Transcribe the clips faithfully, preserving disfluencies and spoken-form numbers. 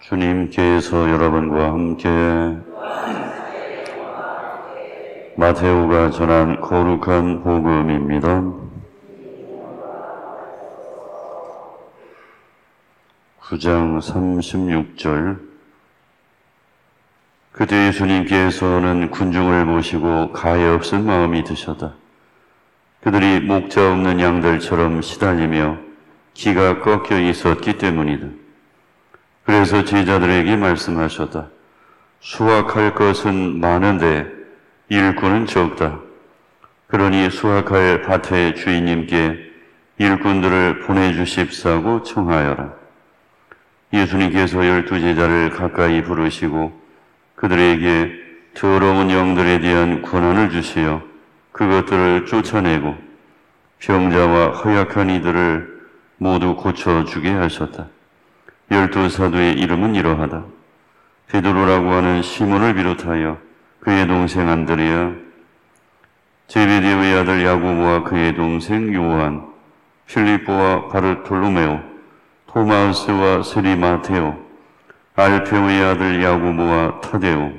주님께서 여러분과 함께 마테오가 전한 거룩한 복음입니다. 구 장 삼십육 절. 그때 예수님께서는 군중을 모시고 가엾은 마음이 드셨다. 그들이 목자 없는 양들처럼 시달리며 기가 꺾여 있었기 때문이다. 그래서 제자들에게 말씀하셨다. 수확할 것은 많은데 일꾼은 적다. 그러니 수확할 밭의 주인님께 일꾼들을 보내주십사고 청하여라. 예수님께서 열두 제자를 가까이 부르시고 그들에게 더러운 영들에 대한 권한을 주시어 그것들을 쫓아내고 병자와 허약한 이들을 모두 고쳐주게 하셨다. 열두 사도의 이름은 이러하다. 베드로라고 하는 시몬을 비롯하여 그의 동생 안드레아, 제베데오의 아들 야고보와 그의 동생 요한, 필립보와 바르톨로메오, 토마스와 세리 마테오, 알페오의 아들 야고보와 타데오,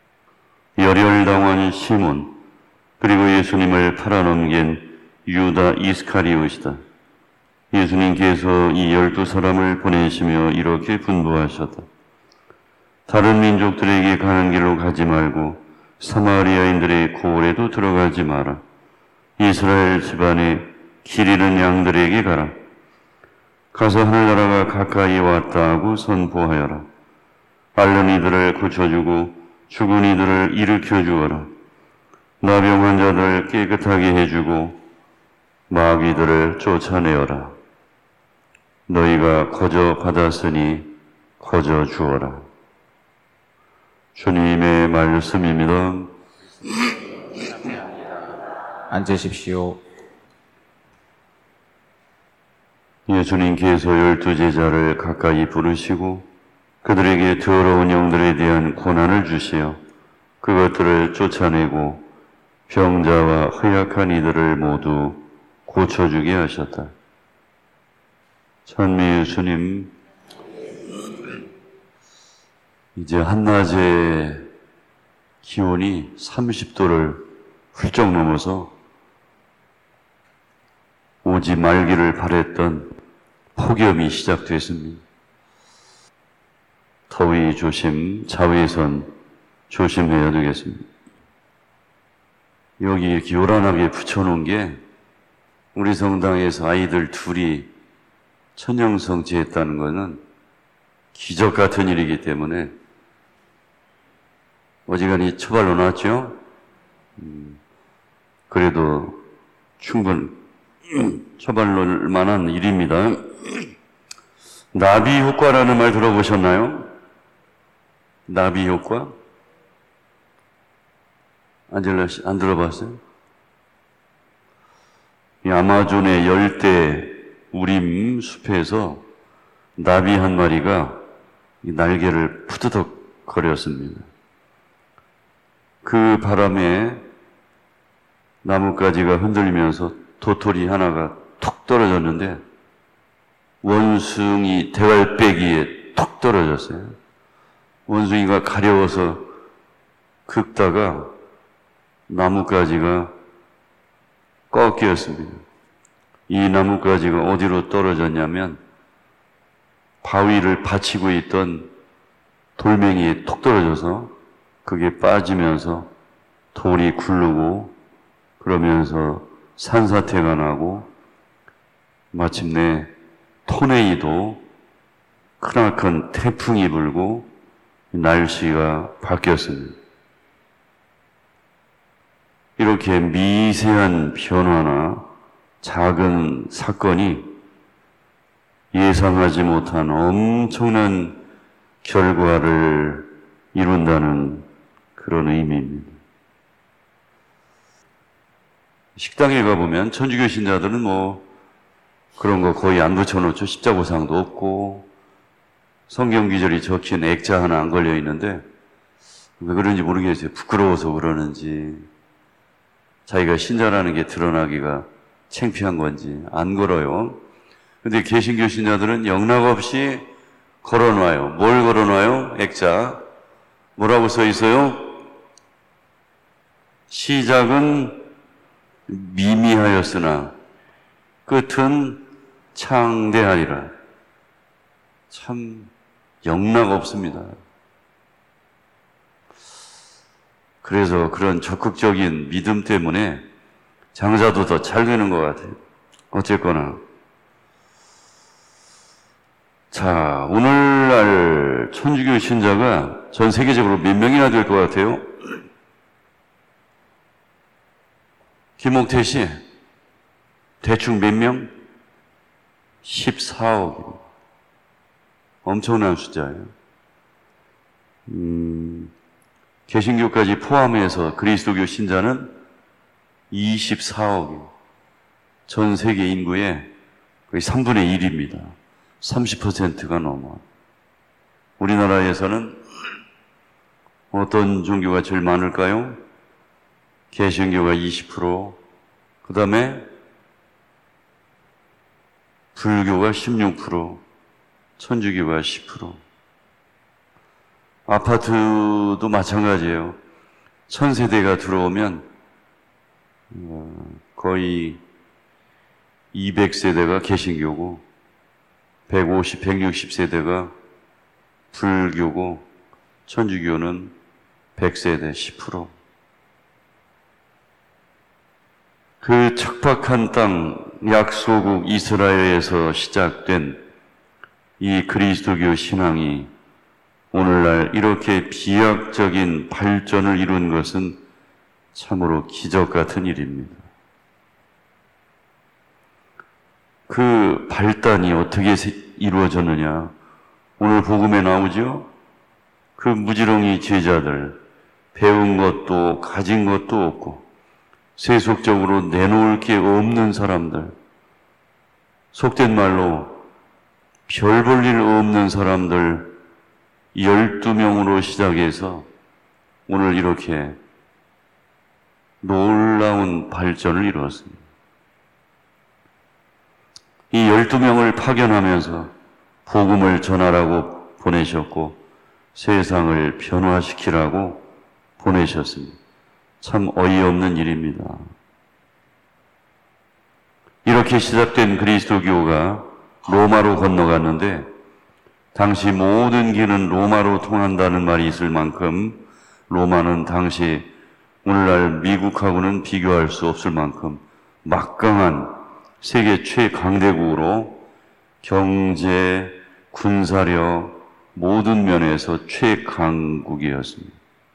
열혈당한 시몬, 그리고 예수님을 팔아넘긴 유다 이스카리옷이다. 예수님께서 이 열두 사람을 보내시며 이렇게 분부하셨다. 다른 민족들에게 가는 길로 가지 말고 사마리아인들의 고을에도 들어가지 마라. 이스라엘 집안에 길 잃은 양들에게 가라. 가서 하늘나라가 가까이 왔다 하고 선포하여라. 앓는 이들을 고쳐주고 죽은 이들을 일으켜 주어라. 나병 환자들 깨끗하게 해주고 마귀들을 쫓아내어라. 너희가 거저 받았으니 거저 주어라. 주님의 말씀입니다. 앉으십시오. 예수님께서 열두 제자를 가까이 부르시고 그들에게 더러운 영들에 대한 권한을 주시어 그것들을 쫓아내고 병자와 허약한 이들을 모두 고쳐주게 하셨다. 찬미 예수님, 이제 한낮에 기온이 삼십 도를 훌쩍 넘어서 오지 말기를 바랬던 폭염이 시작됐습니다. 더위 조심, 자외선 조심해야 되겠습니다. 여기 이렇게 요란하게 붙여놓은 게 우리 성당에서 아이들 둘이 천연성취했다는 것은 기적 같은 일이기 때문에 어지간히 처발로 놨죠. 음, 그래도 충분 처발로 만한 일입니다. 나비 효과라는 말 들어보셨나요? 나비 효과? 안젤라 씨, 안 들어봤어요? 이 아마존의 열대 우림 숲에서 나비 한 마리가 날개를 푸드덕 거렸습니다. 그 바람에 나뭇가지가 흔들리면서 도토리 하나가 툭 떨어졌는데 원숭이 대갈배기에 툭 떨어졌어요. 원숭이가 가려워서 긁다가 나뭇가지가 꺾였습니다. 이 나뭇가지가 어디로 떨어졌냐면 바위를 받치고 있던 돌멩이에 톡 떨어져서 그게 빠지면서 돌이 굴르고 그러면서 산사태가 나고 마침내 토네이도 크나큰 태풍이 불고 날씨가 바뀌었습니다. 이렇게 미세한 변화나 작은 사건이 예상하지 못한 엄청난 결과를 이룬다는 그런 의미입니다. 식당에 가보면 천주교 신자들은 뭐 그런 거 거의 안 붙여놓죠. 십자보상도 없고 성경 구절이 적힌 액자 하나 안 걸려 있는데 왜 그런지 모르겠어요. 부끄러워서 그러는지 자기가 신자라는 게 드러나기가 창피한 건지 안 걸어요. 근데 개신교 신자들은 영락없이 걸어놔요. 뭘 걸어놔요? 액자. 뭐라고 써 있어요? 시작은 미미하였으나 끝은 창대하리라. 참 영락 없습니다. 그래서 그런 적극적인 믿음 때문에 장사도 더 잘 되는 것 같아요. 어쨌거나. 자, 오늘날 천주교 신자가 전 세계적으로 몇 명이나 될 것 같아요? 김옥태 씨, 대충 몇 명? 십사억입니다. 엄청난 숫자예요. 음, 개신교까지 포함해서 그리스도교 신자는 이십사억이에요. 전 세계 인구의 거의 삼분의 일입니다. 삼십 퍼센트가 넘어. 우리나라에서는 어떤 종교가 제일 많을까요? 개신교가 이십 퍼센트, 그 다음에 불교가 십육 퍼센트, 천주교가 십 퍼센트. 아파트도 마찬가지예요. 천세대가 들어오면 거의 이백 세대가 개신교고 백오십, 백육십 세대가 불교고 천주교는 백 세대 십 퍼센트. 그 척박한 땅 약소국 이스라엘에서 시작된 이 그리스도교 신앙이 오늘날 이렇게 비약적인 발전을 이룬 것은 참으로 기적 같은 일입니다. 그 발단이 어떻게 이루어졌느냐? 오늘 복음에 나오죠? 그 무지렁이 제자들, 배운 것도 가진 것도 없고 세속적으로 내놓을 게 없는 사람들, 속된 말로 별 볼 일 없는 사람들 열두 명으로 시작해서 오늘 이렇게 놀라운 발전을 이루었습니다. 이 열두 명을 파견하면서 복음을 전하라고 보내셨고 세상을 변화시키라고 보내셨습니다. 참 어이없는 일입니다. 이렇게 시작된 그리스도교가 로마로 건너갔는데 당시 모든 길은 로마로 통한다는 말이 있을 만큼 로마는 당시 오늘날 미국하고는 비교할 수 없을 만큼 막강한 세계 최강대국으로 경제, 군사력 모든 면에서 최강국이었습니다.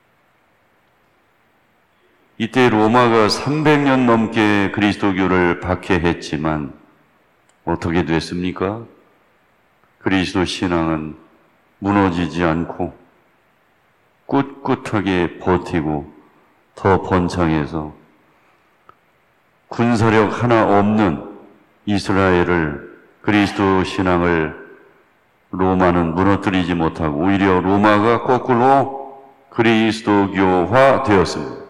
이때 로마가 삼백 년 넘게 그리스도교를 박해했지만 어떻게 됐습니까? 그리스도 신앙은 무너지지 않고 꿋꿋하게 버티고 더 번창해서 군사력 하나 없는 이스라엘을 그리스도 신앙을 로마는 무너뜨리지 못하고 오히려 로마가 거꾸로 그리스도교화 되었습니다.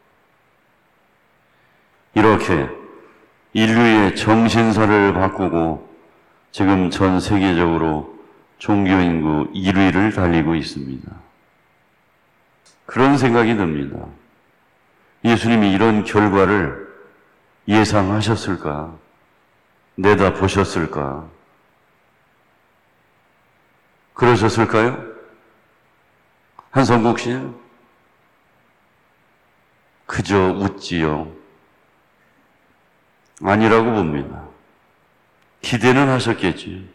이렇게 인류의 정신사를 바꾸고 지금 전 세계적으로 종교인구 일 위를 달리고 있습니다. 그런 생각이 듭니다. 예수님이 이런 결과를 예상하셨을까? 내다보셨을까? 그러셨을까요? 한성국 씨? 그저 웃지요. 아니라고 봅니다. 기대는 하셨겠지.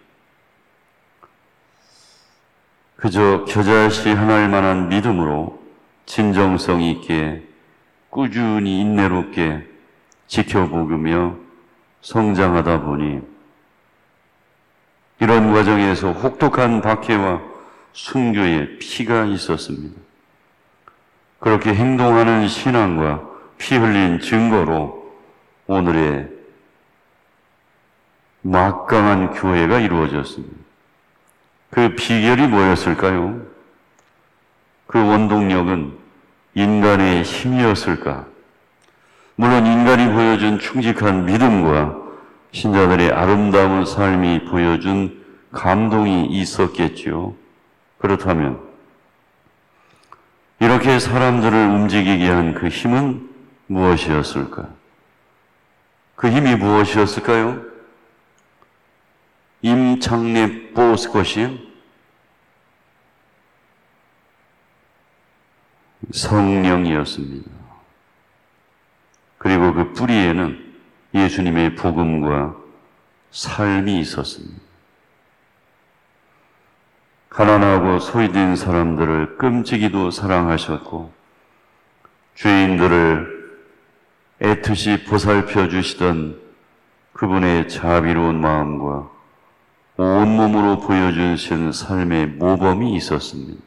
그저 겨자씨 하나일 만한 믿음으로 진정성 있게 꾸준히 인내롭게 지켜보며 성장하다 보니 이런 과정에서 혹독한 박해와 순교의 피가 있었습니다. 그렇게 행동하는 신앙과 피 흘린 증거로 오늘의 막강한 교회가 이루어졌습니다. 그 비결이 뭐였을까요? 그 원동력은 인간의 힘이었을까? 물론 인간이 보여준 충직한 믿음과 신자들의 아름다운 삶이 보여준 감동이 있었겠지요. 그렇다면 이렇게 사람들을 움직이게 한 그 힘은 무엇이었을까? 그 힘이 무엇이었을까요? 임창래 보스 것이 성령이었습니다. 그리고 그 뿌리에는 예수님의 복음과 삶이 있었습니다. 가난하고 소외된 사람들을 끔찍이도 사랑하셨고 죄인들을 애틋이 보살펴 주시던 그분의 자비로운 마음과 온몸으로 보여주신 삶의 모범이 있었습니다.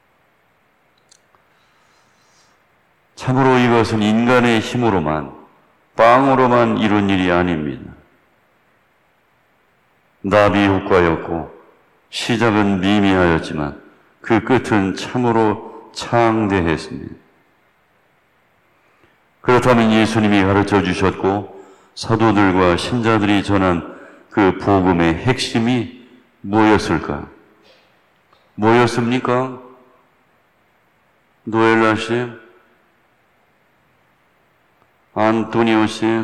참으로 이것은 인간의 힘으로만, 빵으로만 이룬 일이 아닙니다. 나비 효과였고 시작은 미미하였지만 그 끝은 참으로 창대했습니다. 그렇다면 예수님이 가르쳐 주셨고 사도들과 신자들이 전한 그 복음의 핵심이 뭐였을까? 뭐였습니까? 노엘라 씨? 안토니오 씨?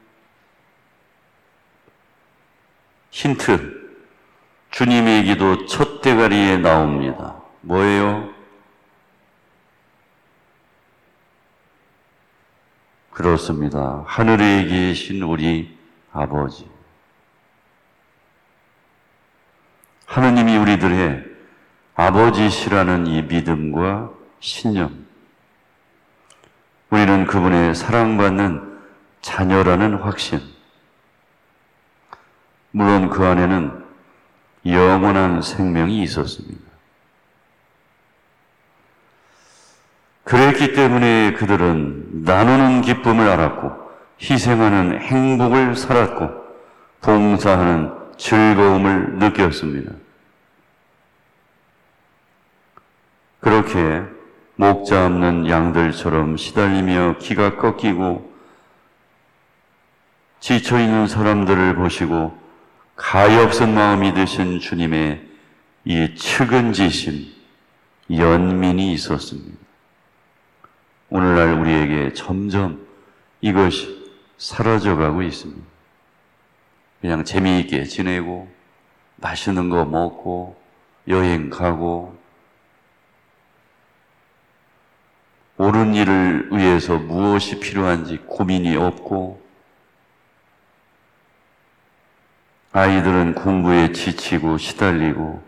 힌트. 주님의 기도 첫 대가리에 나옵니다. 뭐예요? 그렇습니다. 하늘에 계신 우리 아버지. 하느님이 우리들의 아버지시라는 이 믿음과 신념. 우리는 그분의 사랑받는 자녀라는 확신. 물론 그 안에는 영원한 생명이 있었습니다. 그랬기 때문에 그들은 나누는 기쁨을 알았고 희생하는 행복을 살았고 봉사하는 즐거움을 느꼈습니다. 그렇게 목 잡는 양들처럼 시달리며 기가 꺾이고 지쳐있는 사람들을 보시고 가엾은 마음이 드신 주님의 이 측은지심, 연민이 있었습니다. 오늘날 우리에게 점점 이것이 사라져가고 있습니다. 그냥 재미있게 지내고 맛있는 거 먹고 여행 가고 옳은 일을 위해서 무엇이 필요한지 고민이 없고 아이들은 공부에 지치고 시달리고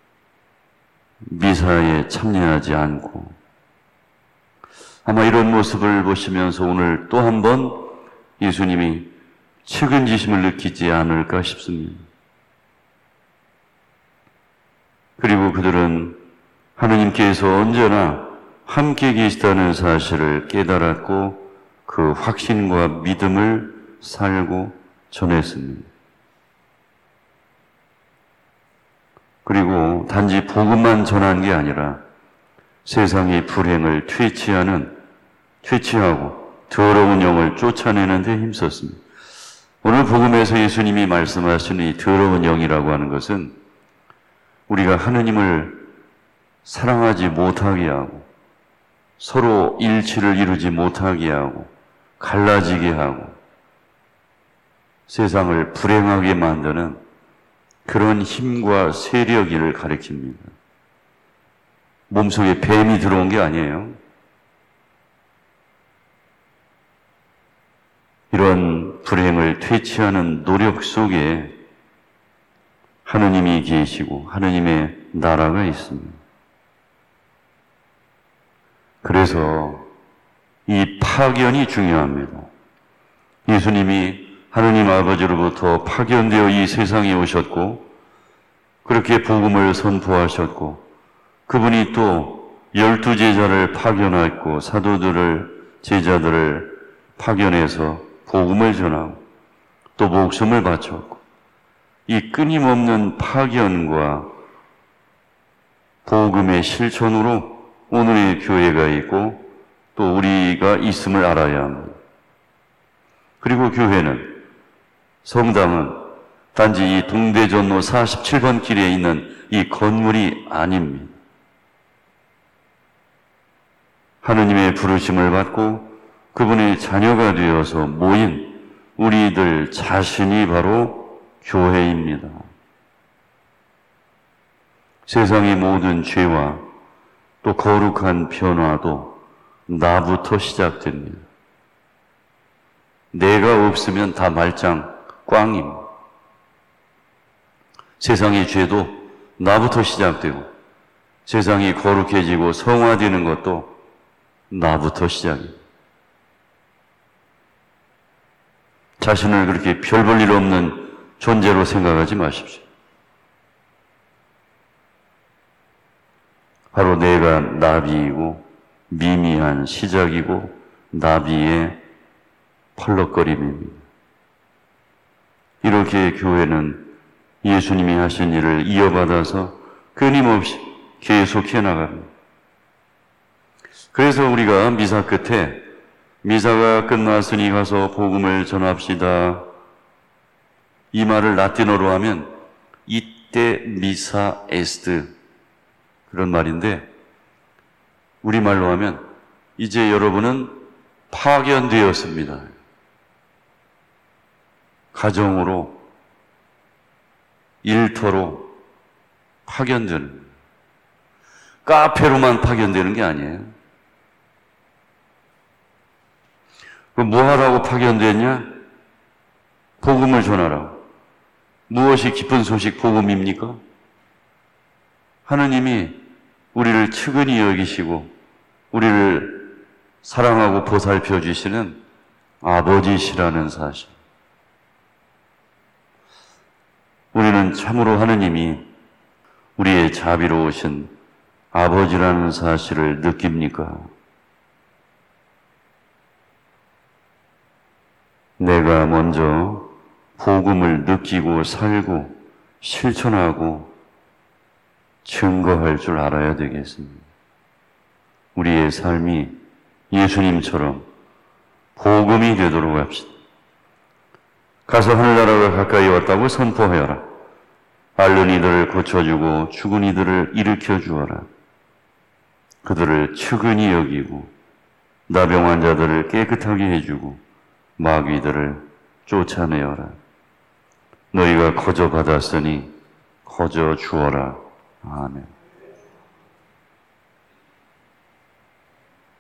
미사에 참여하지 않고 아마 이런 모습을 보시면서 오늘 또 한 번 예수님이 측은지심을 느끼지 않을까 싶습니다. 그리고 그들은 하느님께서 언제나 함께 계시다는 사실을 깨달았고 그 확신과 믿음을 살고 전했습니다. 그리고 단지 복음만 전한 게 아니라 세상의 불행을 퇴치하는, 퇴치하고 더러운 영을 쫓아내는 데 힘썼습니다. 오늘 복음에서 예수님이 말씀하시는 이 더러운 영이라고 하는 것은 우리가 하느님을 사랑하지 못하게 하고 서로 일치를 이루지 못하게 하고 갈라지게 하고 세상을 불행하게 만드는 그런 힘과 세력을 가리킵니다. 몸속에 뱀이 들어온 게 아니에요. 이런 불행을 퇴치하는 노력 속에 하느님이 계시고 하느님의 나라가 있습니다. 그래서 이 파견이 중요합니다. 예수님이 하느님 아버지로부터 파견되어 이 세상에 오셨고 그렇게 복음을 선포하셨고 그분이 또 열두 제자를 파견했고 사도들을 제자들을 파견해서 복음을 전하고 또 목숨을 바쳤고 이 끊임없는 파견과 복음의 실천으로 오늘의 교회가 있고 또 우리가 있음을 알아야 합니다. 그리고 교회는 성당은 단지 이 동대전로 사십칠 번 길에 있는 이 건물이 아닙니다. 하느님의 부르심을 받고 그분의 자녀가 되어서 모인 우리들 자신이 바로 교회입니다. 세상의 모든 죄와 또 거룩한 변화도 나부터 시작됩니다. 내가 없으면 다 말짱 꽝입니다. 세상의 죄도 나부터 시작되고 세상이 거룩해지고 성화되는 것도 나부터 시작입니다. 자신을 그렇게 별 볼 일 없는 존재로 생각하지 마십시오. 바로 내가 나비이고 미미한 시작이고 나비의 펄럭거림입니다. 이렇게 교회는 예수님이 하신 일을 이어받아서 끊임없이 계속해 나갑니다. 그래서 우리가 미사 끝에 미사가 끝났으니 가서 복음을 전합시다. 이 말을 라틴어로 하면 이때 미사 에스트 그런 말인데 우리말로 하면 이제 여러분은 파견되었습니다. 가정으로 일터로 파견되는 카페로만 파견되는 게 아니에요. 뭐 하라고 파견됐냐? 복음을 전하라고. 무엇이 기쁜 소식 복음입니까? 하느님이 우리를 측은히 여기시고 우리를 사랑하고 보살펴 주시는 아버지시라는 사실. 우리는 참으로 하느님이 우리의 자비로우신 아버지라는 사실을 느낍니까? 내가 먼저 복음을 느끼고 살고 실천하고 증거할 줄 알아야 되겠습니다. 우리의 삶이 예수님처럼 복음이 되도록 합시다. 가서 하늘나라가 가까이 왔다고 선포하여라. 앓는 이들을 고쳐주고 죽은 이들을 일으켜 주어라. 그들을 측은히 여기고 나병 환자들을 깨끗하게 해주고 마귀들을 쫓아내어라. 너희가 거저 받았으니 거저 주어라. 아멘.